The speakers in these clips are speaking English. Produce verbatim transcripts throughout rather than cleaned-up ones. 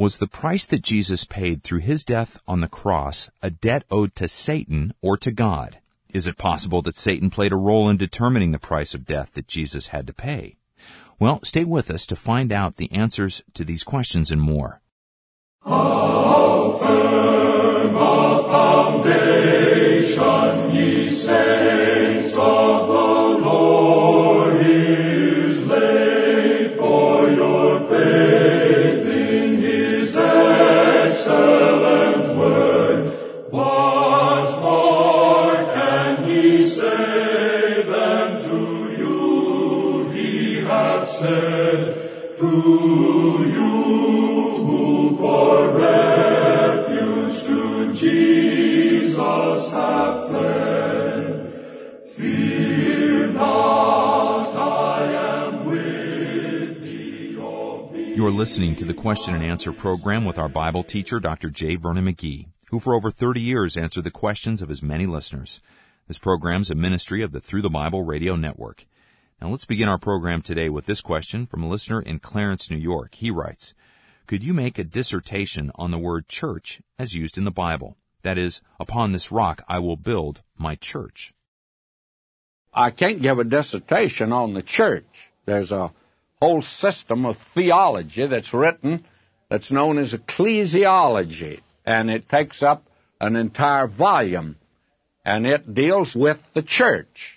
Was the price that Jesus paid through his death on the cross a debt owed to Satan or to God? Is it possible that Satan played a role in determining the price of death that Jesus had to pay? Well, stay with us to find out the answers to these questions and more. How firm a foundation, ye saints of the Lord, is laid for your faith in his excellent word. What more can he say than to you he hath said, to you who for refuge to Jesus have fled? Fear not, I am with thee. O be- You're listening to the Question and Answer program with our Bible teacher, Doctor J. Vernon McGee, who for over thirty years answered the questions of his many listeners. This program is a ministry of the Through the Bible radio network. Now let's begin our program today with this question from a listener in Clarence, New York. He writes, could you make a dissertation on the word church as used in the Bible? That is, upon this rock I will build my church. I can't give a dissertation on the church. There's a whole system of theology that's written that's known as ecclesiology, and it takes up an entire volume, and it deals with the church.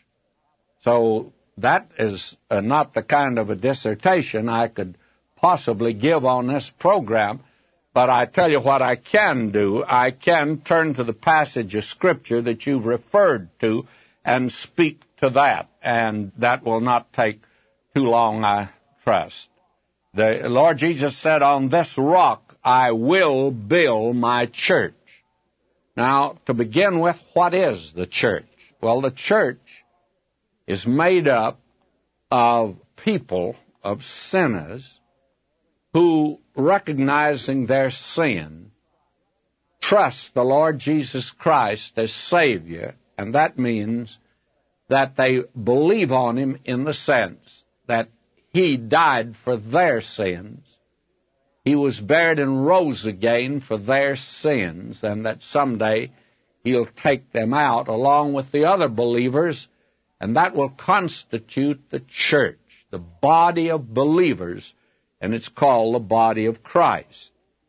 So that is uh, not the kind of a dissertation I could possibly give on this program, but I tell you what I can do. I can turn to the passage of Scripture that you've referred to and speak to that, and that will not take too long, I trust. The Lord Jesus said, on this rock I will build my church. Now, to begin with, what is the church? Well, the church is made up of people, of sinners, who, recognizing their sin, trust the Lord Jesus Christ as Savior, and that means that they believe on Him in the sense that He died for their sins, He was buried and rose again for their sins, and that someday He'll take them out along with the other believers, and that will constitute the church, the body of believers, and it's called the body of Christ.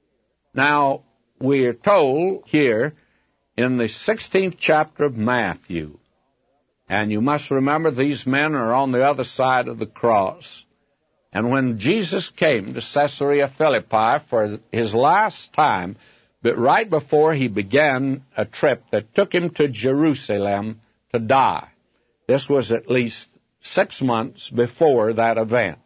Now, we are told here in the sixteenth chapter of Matthew, and you must remember these men are on the other side of the cross, and when Jesus came to Caesarea Philippi for his last time, but right before he began a trip that took him to Jerusalem to die, this was at least six months before that event.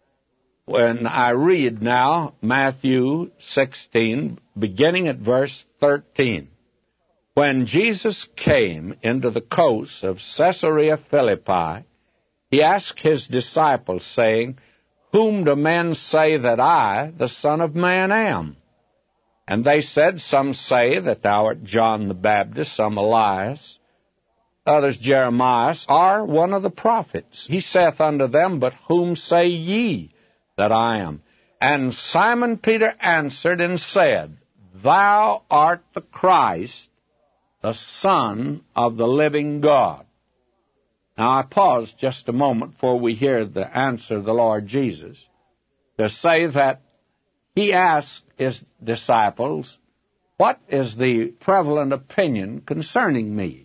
When I read now Matthew sixteen, beginning at verse thirteen, when Jesus came into the coast of Caesarea Philippi, he asked his disciples, saying, whom do men say that I, the Son of Man, am? And they said, some say that thou art John the Baptist, some Elias, others Jeremiah, or one of the prophets. He saith unto them, but whom say ye that I am? And Simon Peter answered and said, thou art the Christ, the Son of the living God. Now I pause just a moment before we hear the answer of the Lord Jesus to say that he asked his disciples, what is the prevalent opinion concerning me?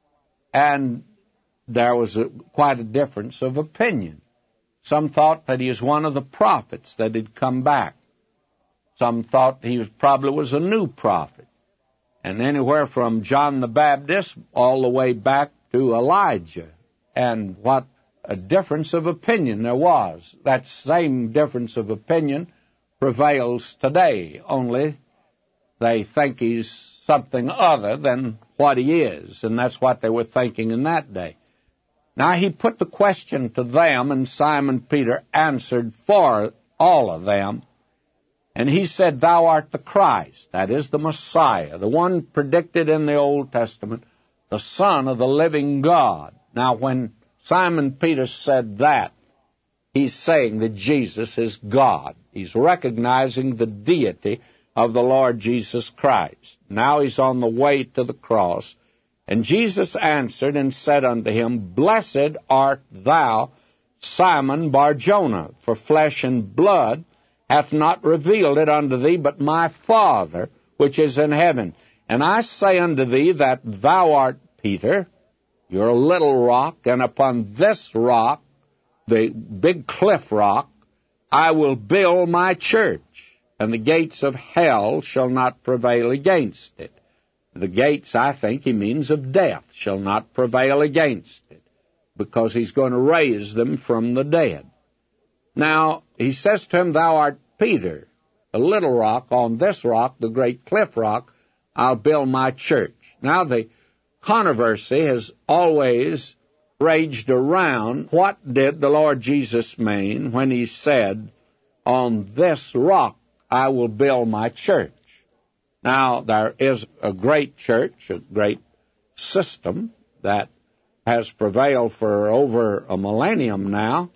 And there was a, quite a difference of opinion. Some thought that he was one of the prophets that had come back. Some thought he was, probably was a new prophet. And anywhere from John the Baptist all the way back to Elijah. And what a difference of opinion there was. That same difference of opinion prevails today, only they think he's something other than what he is, and that's what they were thinking in that day. Now he put the question to them, and Simon Peter answered for all of them, and he said, thou art the Christ, that is the Messiah, the one predicted in the Old Testament, the Son of the living God. Now when Simon Peter said that, he's saying that Jesus is God. He's recognizing the deity of the Lord Jesus Christ. Now he's on the way to the cross. And Jesus answered and said unto him, Blessed art thou, Simon Bar-Jonah, for flesh and blood hath not revealed it unto thee, but my Father which is in heaven. And I say unto thee that thou art Peter, you're a little rock, and upon this rock, the big cliff rock, I will build my church, and the gates of hell shall not prevail against it. The gates, I think he means of death, shall not prevail against it, because he's going to raise them from the dead. Now, he says to him, Thou art Peter, a little rock. On this rock, the great cliff rock, I'll build my church. Now, the controversy has always raged around, what did the Lord Jesus mean when he said, On this rock I will build my church? Now, there is a great church, a great system that has prevailed for over a millennium now,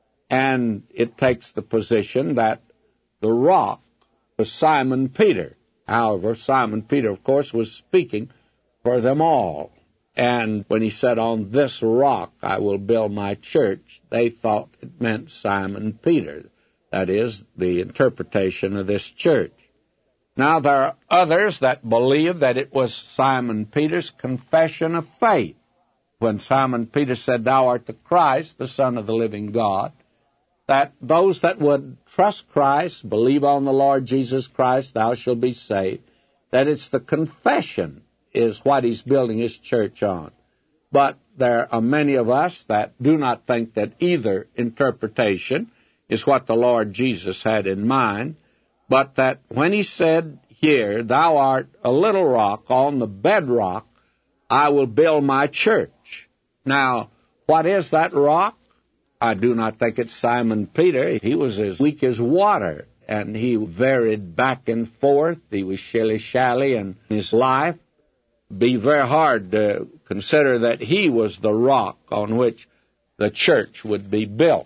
and it takes the position that the rock was Simon Peter. However, Simon Peter, of course, was speaking for them all. And when he said, On this rock I will build my church, they thought it meant Simon Peter. That is, the interpretation of this church. Now, there are others that believe that it was Simon Peter's confession of faith. When Simon Peter said, Thou art the Christ, the Son of the living God, that those that would trust Christ, believe on the Lord Jesus Christ, thou shalt be saved, that it's the confession is what he's building his church on. But there are many of us that do not think that either interpretation is what the Lord Jesus had in mind, but that when he said here, Thou art a little rock, on the bedrock I will build my church. Now, what is that rock? I do not think it's Simon Peter. He was as weak as water, and he varied back and forth. He was shilly-shally in his life. It'd be very hard to consider that he was the rock on which the church would be built.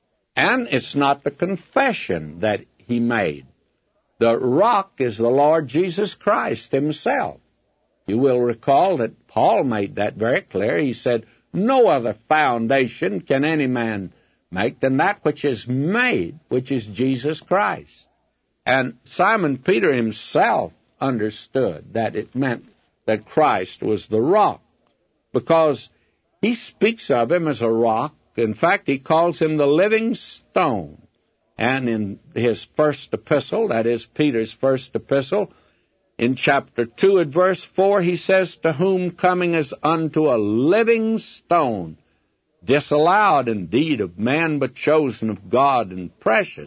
And it's not the confession that he made. The rock is the Lord Jesus Christ himself. You will recall that Paul made that very clear. He said, No other foundation can any man make than that which is made, which is Jesus Christ. And Simon Peter himself understood that it meant that Christ was the rock, because he speaks of him as a rock. In fact, he calls him the living stone. And in his first epistle, that is Peter's first epistle, in chapter two at verse four, he says, To whom coming as unto a living stone, disallowed indeed of man, but chosen of God and precious.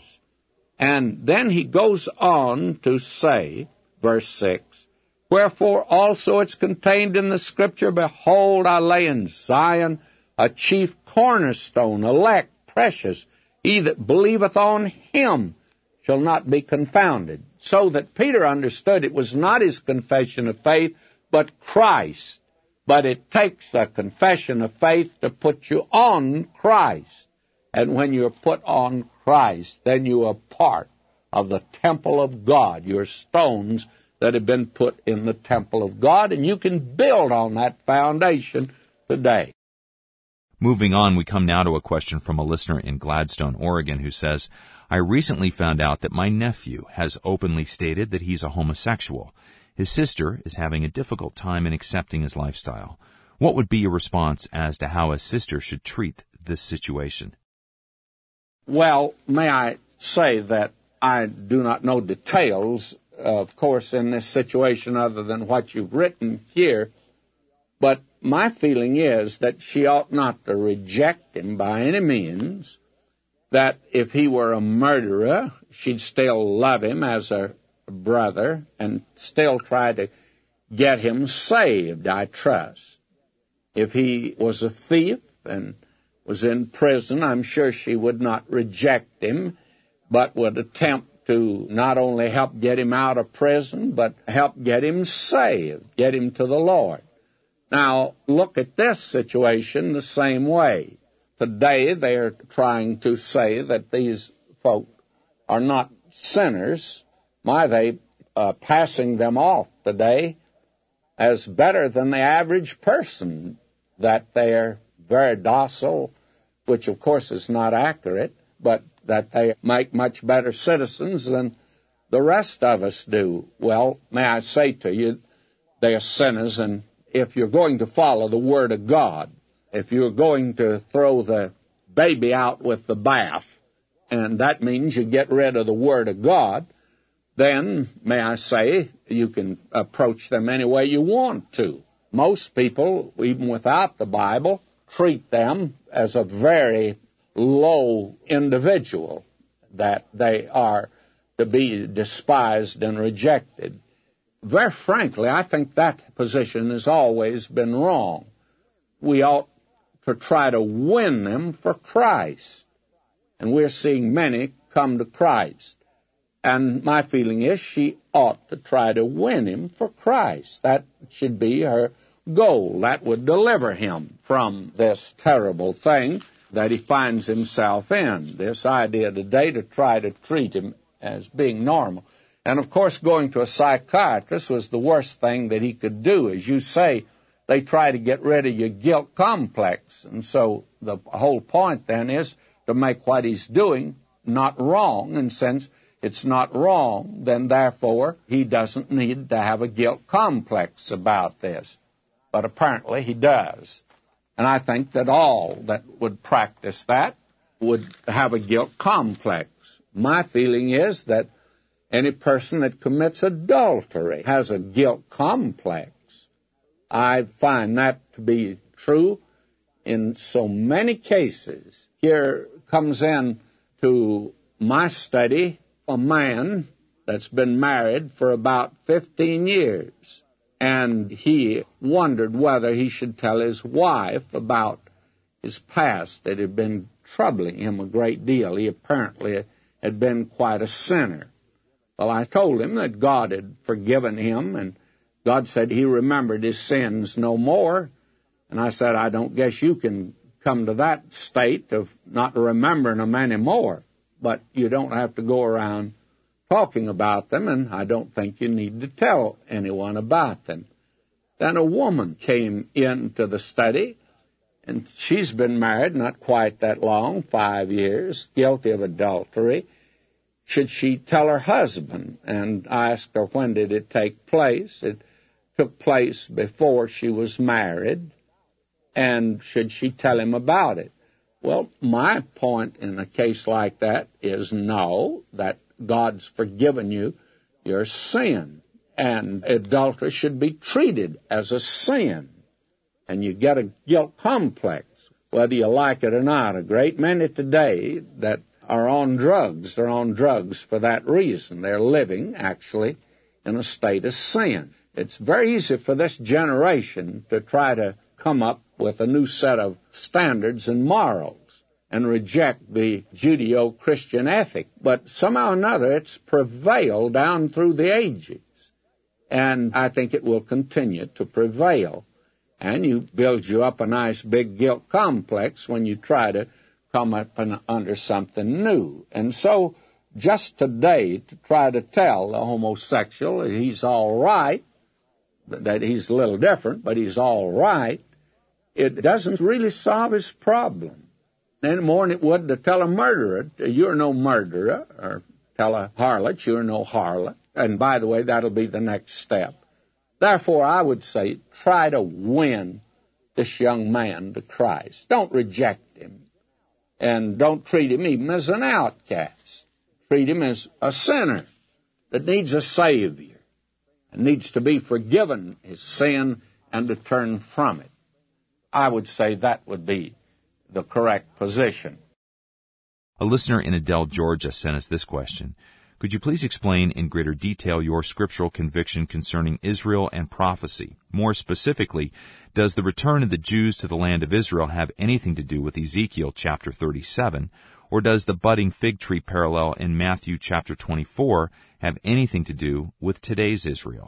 And then he goes on to say, verse six, Wherefore also it's contained in the Scripture, Behold, I lay in Zion a chief cornerstone, elect, precious. He that believeth on him shall not be confounded. So that Peter understood it was not his confession of faith, but Christ. But it takes a confession of faith to put you on Christ. And when you're put on Christ, then you are part of the temple of God. You're stones that have been put in the temple of God, and you can build on that foundation today. Moving on, we come now to a question from a listener in Gladstone, Oregon, who says, I recently found out that my nephew has openly stated that he's a homosexual. His sister is having a difficult time in accepting his lifestyle. What would be your response as to how a sister should treat this situation? Well, may I say that I do not know details, of course, in this situation other than what you've written here, but my feeling is that she ought not to reject him by any means, that if he were a murderer, she'd still love him as a brother and still try to get him saved, I trust. If he was a thief and was in prison, I'm sure she would not reject him, but would attempt to not only help get him out of prison, but help get him saved, get him to the Lord. Now, look at this situation the same way. today they are trying to say that these folk are not sinners. My, they uh, passing them off today as better than the average person, that they're very docile, which of course is not accurate, but that they make much better citizens than the rest of us do. Well, may I say to you, they are sinners, and if you're going to follow the Word of God, if you're going to throw the baby out with the bath, and that means you get rid of the Word of God, then, may I say, you can approach them any way you want to. Most people, even without the Bible, treat them as a very low individual, that they are to be despised and rejected. Very frankly, I think that position has always been wrong. We ought to try to win them for Christ. And we're seeing many come to Christ. And my feeling is she ought to try to win him for Christ. That should be her goal. That would deliver him from this terrible thing that he finds himself in, this idea today to try to treat him as being normal. And, of course, going to a psychiatrist was the worst thing that he could do. As you say, they try to get rid of your guilt complex. And so the whole point then is to make what he's doing not wrong, and since it's not wrong, then therefore he doesn't need to have a guilt complex about this. But apparently he does. And I think that all that would practice that would have a guilt complex. My feeling is that any person that commits adultery has a guilt complex. I find that to be true in so many cases. Here comes in to my study a man that's been married for about fifteen years. And he wondered whether he should tell his wife about his past that had been troubling him a great deal. He apparently had been quite a sinner. Well, I told him that God had forgiven him, and God said he remembered his sins no more. And I said, I don't guess you can come to that state of not remembering them anymore. But you don't have to go around talking about them, and I don't think you need to tell anyone about them. Then a woman came into the study, and she's been married not quite that long, five years, guilty of adultery. Should she tell her husband? And I asked her, when did it take place? It took place before she was married. And should she tell him about it? Well, my point in a case like that is no, that God's forgiven you your sin. And adultery should be treated as a sin. And you get a guilt complex, whether you like it or not. A great many today that are on drugs, they're on drugs for that reason. They're living, actually, in a state of sin. It's very easy for this generation to try to come up with a new set of standards and morals and reject the Judeo-Christian ethic. But somehow or another, it's prevailed down through the ages. And I think it will continue to prevail. And you build you up a nice big guilt complex when you try to come up and under something new. And so just today to try to tell the homosexual that he's all right, that he's a little different, but he's all right, it doesn't really solve his problem any more than it would to tell a murderer, you're no murderer, or tell a harlot, you're no harlot. And by the way, that'll be the next step. Therefore, I would say, try to win this young man to Christ. Don't reject him. And don't treat him even as an outcast. Treat him as a sinner that needs a Savior and needs to be forgiven his sin and to turn from it. I would say that would be the correct position. A listener in Adel, Georgia sent us this question. Could you please explain in greater detail your scriptural conviction concerning Israel and prophecy? More specifically, does the return of the Jews to the land of Israel have anything to do with Ezekiel chapter thirty-seven, or does the budding fig tree parallel in Matthew chapter twenty-four have anything to do with today's Israel?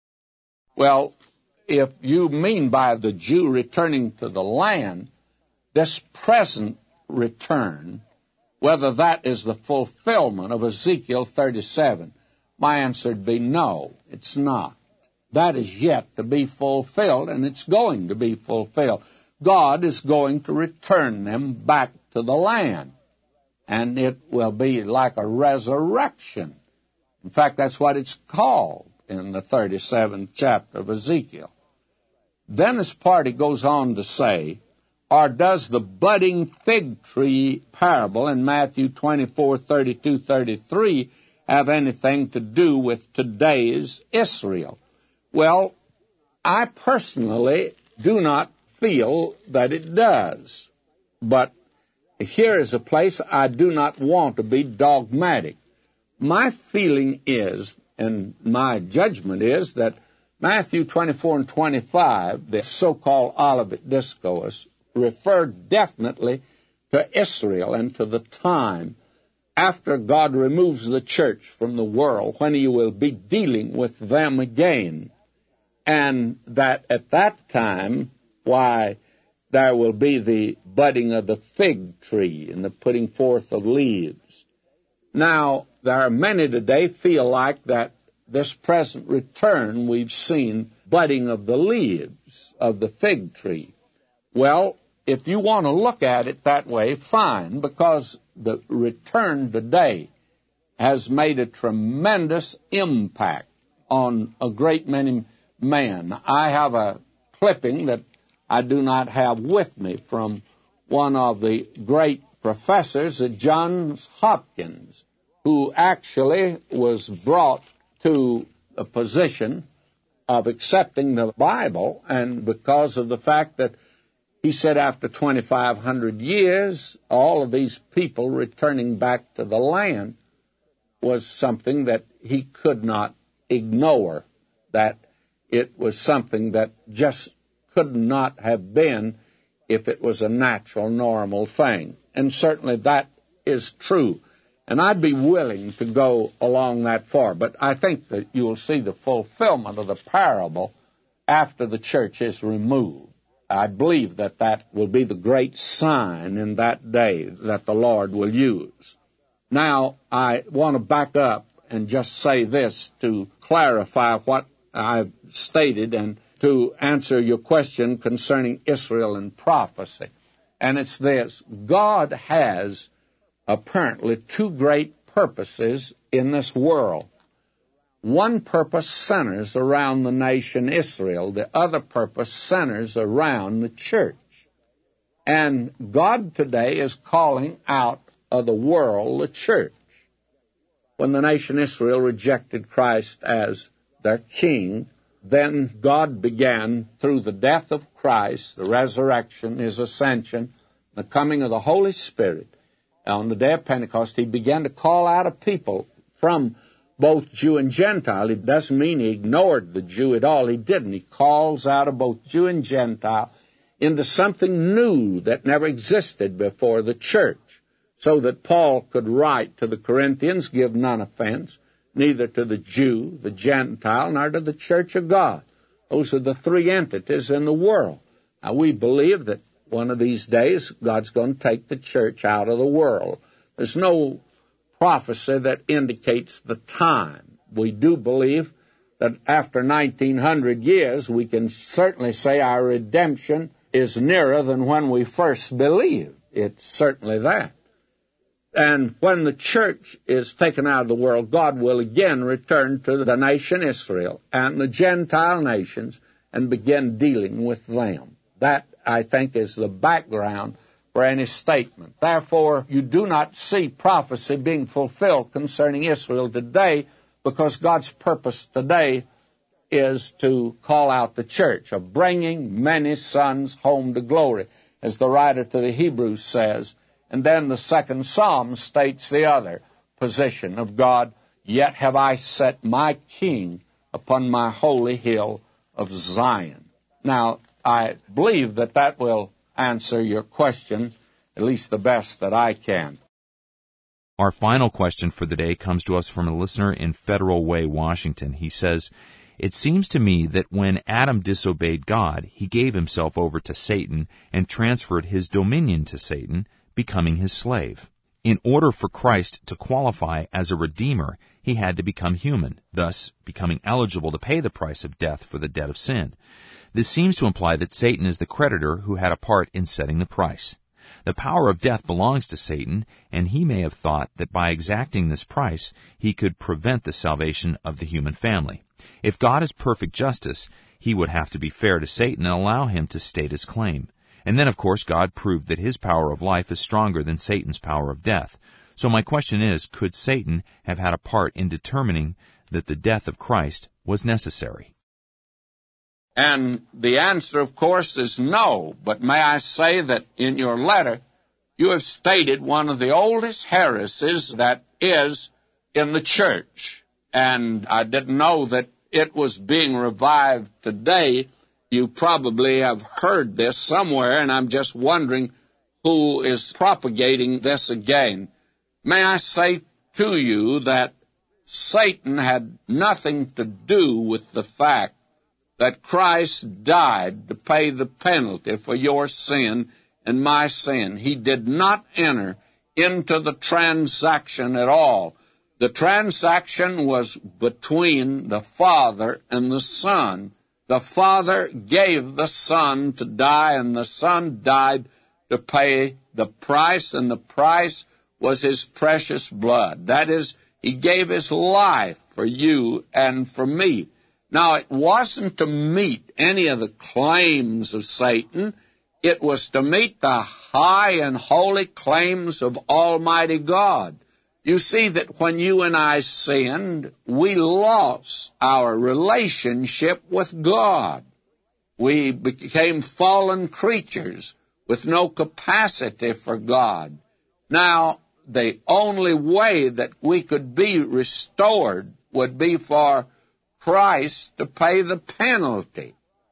Well, if you mean by the Jew returning to the land, this present return, whether that is the fulfillment of Ezekiel thirty-seven, my answer would be no, it's not. That is yet to be fulfilled, and it's going to be fulfilled. God is going to return them back to the land, and it will be like a resurrection. In fact, that's what it's called in the thirty-seventh chapter of Ezekiel. Then this party goes on to say, or does the budding fig tree parable in Matthew twenty-four, thirty-two, thirty-three have anything to do with today's Israel? Well, I personally do not feel that it does. But here is a place I do not want to be dogmatic. My feeling is, and my judgment is, that Matthew twenty-four and twenty-five, the so-called Olivet Discourse, refer definitely to Israel and to the time after God removes the church from the world, when he will be dealing with them again. And that at that time, why, there will be the budding of the fig tree and the putting forth of leaves. Now, there are many today feel like that this present return we've seen budding of the leaves of the fig tree. Well, if you want to look at it that way, fine, because the return today has made a tremendous impact on a great many men. I have a clipping that I do not have with me from one of the great professors at Johns Hopkins, who actually was brought to a position of accepting the Bible, and because of the fact that he said after twenty-five hundred years, all of these people returning back to the land was something that he could not ignore, that it was something that just could not have been if it was a natural, normal thing. And certainly that is true. And I'd be willing to go along that far. But I think that you will see the fulfillment of the parable after the church is removed. I believe that that will be the great sign in that day that the Lord will use. Now, I want to back up and just say this to clarify what I've stated and to answer your question concerning Israel and prophecy. And it's this: God has apparently two great purposes in this world. One purpose centers around the nation Israel. The other purpose centers around the church. And God today is calling out of the world the church. When the nation Israel rejected Christ as their king, then God began, through the death of Christ, the resurrection, his ascension, the coming of the Holy Spirit, on the day of Pentecost, he began to call out a people from both Jew and Gentile. It doesn't mean he ignored the Jew at all. He didn't. He calls out of both Jew and Gentile into something new that never existed before the church, so that Paul could write to the Corinthians, give none offense, neither to the Jew, the Gentile, nor to the church of God. Those are the three entities in the world. Now, we believe that one of these days God's going to take the church out of the world. There's no prophecy that indicates the time. We do believe that after nineteen hundred years, we can certainly say our redemption is nearer than when we first believed. It's certainly that. And when the church is taken out of the world, God will again return to the nation Israel and the Gentile nations and begin dealing with them. That, I think, is the background for any statement. Therefore, you do not see prophecy being fulfilled concerning Israel today, because God's purpose today is to call out the church, of bringing many sons home to glory, as the writer to the Hebrews says. And then the second Psalm states the other position of God: yet have I set my king upon my holy hill of Zion. Now, I believe that that will answer your question, at least the best that I can. Our final question for the day comes to us from a listener in Federal Way, Washington. He says, It seems to me that when Adam disobeyed God, he gave himself over to Satan and transferred his dominion to Satan, becoming his slave. In order for Christ to qualify as a redeemer, he had to become human, thus becoming eligible to pay the price of death for the debt of sin. This seems to imply that Satan is the creditor who had a part in setting the price. The power of death belongs to Satan, and he may have thought that by exacting this price, he could prevent the salvation of the human family. If God is perfect justice, he would have to be fair to Satan and allow him to state his claim. And then, of course, God proved that his power of life is stronger than Satan's power of death. So my question is, could Satan have had a part in determining that the death of Christ was necessary? And the answer, of course, is no. But may I say that in your letter, you have stated one of the oldest heresies that is in the church. And I didn't know that it was being revived today. You probably have heard this somewhere, and I'm just wondering who is propagating this again. May I say to you that Satan had nothing to do with the fact that Christ died to pay the penalty for your sin and my sin. He did not enter into the transaction at all. The transaction was between the Father and the Son. The Father gave the Son to die, and the Son died to pay the price, and the price was his precious blood. That is, he gave his life for you and for me. Now, it wasn't to meet any of the claims of Satan. It was to meet the high and holy claims of Almighty God. You see that when you and I sinned, we lost our relationship with God. We became fallen creatures with no capacity for God. Now, the only way that we could be restored would be for Christ to pay the penalty.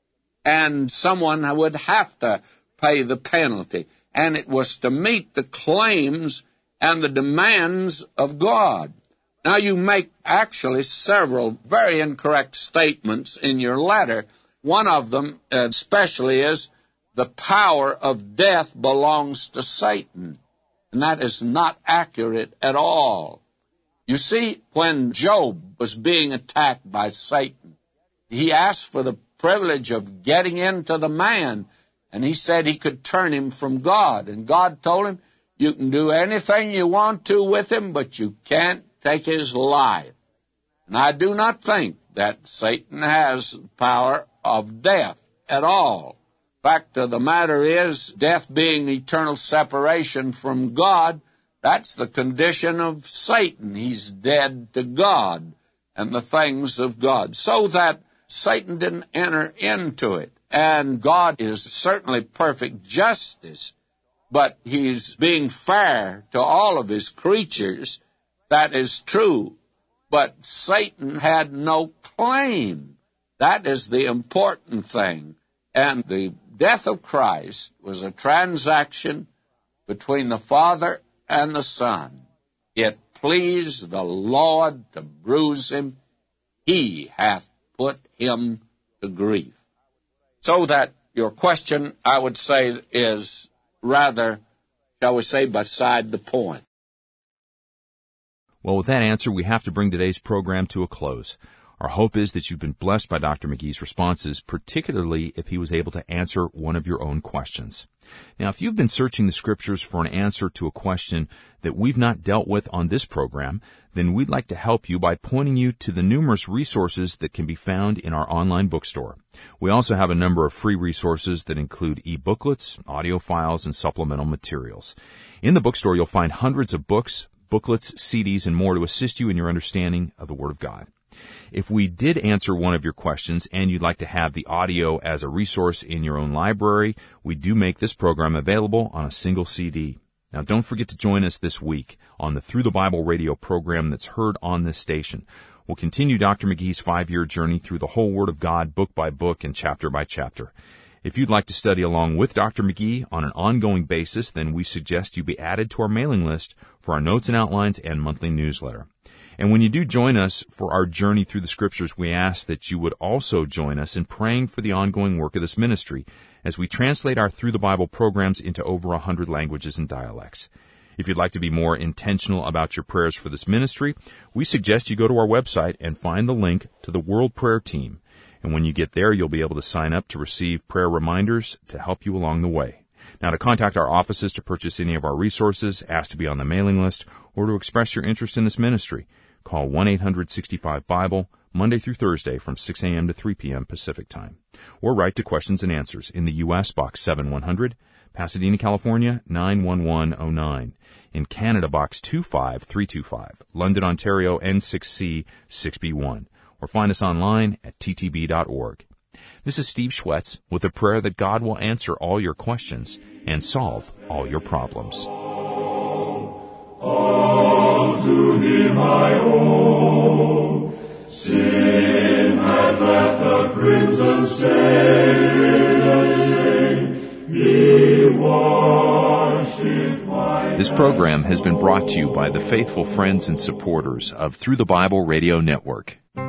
And someone would have to pay the penalty. And it was to meet the claims and the demands of God. Now, you make actually several very incorrect statements in your letter. One of them especially is, the power of death belongs to Satan. And that is not accurate at all. You see, when Job was being attacked by Satan, he asked for the privilege of getting into the man, and he said he could turn him from God. And God told him, you can do anything you want to with him, but you can't take his life. And I do not think that Satan has power of death at all. Fact of the matter is, death being eternal separation from God, that's the condition of Satan. He's dead to God and the things of God. So that Satan didn't enter into it. And God is certainly perfect justice, but he's being fair to all of his creatures. That is true. But Satan had no claim. That is the important thing. And the death of Christ was a transaction between the Father and the Son. It pleased the Lord to bruise him. He hath put him to grief. So that your question, I would say, is rather, shall we say, beside the point. Well, with that answer, we have to bring today's program to a close. Our hope is that you've been blessed by Doctor McGee's responses, particularly if he was able to answer one of your own questions. Now, if you've been searching the Scriptures for an answer to a question that we've not dealt with on this program, then we'd like to help you by pointing you to the numerous resources that can be found in our online bookstore. We also have a number of free resources that include e-booklets, audio files, and supplemental materials. In the bookstore, you'll find hundreds of books, booklets, C Ds, and more to assist you in your understanding of the Word of God. If we did answer one of your questions and you'd like to have the audio as a resource in your own library, we do make this program available on a single C D. Now, don't forget to join us this week on the Through the Bible radio program that's heard on this station. We'll continue Doctor McGee's five-year journey through the whole Word of God, book by book and chapter by chapter. If you'd like to study along with Doctor McGee on an ongoing basis, then we suggest you be added to our mailing list for our notes and outlines and monthly newsletter. And when you do join us for our journey through the Scriptures, we ask that you would also join us in praying for the ongoing work of this ministry as we translate our Through the Bible programs into over a hundred languages and dialects. If you'd like to be more intentional about your prayers for this ministry, we suggest you go to our website and find the link to the World Prayer Team. And when you get there, you'll be able to sign up to receive prayer reminders to help you along the way. Now, to contact our offices to purchase any of our resources, ask to be on the mailing list, or to express your interest in this ministry, call one eight hundred sixty-five Bible, Monday through Thursday from six a.m. to three p.m. Pacific Time. Or write to Questions and Answers in the U S Box seven one hundred, Pasadena, California, nine one one oh nine. In Canada, Box two five three two five, London, Ontario, N six C six B one. Or find us online at t t b dot org. This is Steve Schwetz with a prayer that God will answer all your questions and solve all your problems. All to Him I owe. Sin had left the crimson stain. He washed it white. This program has been brought to you by the faithful friends and supporters of Through the Bible Radio Network.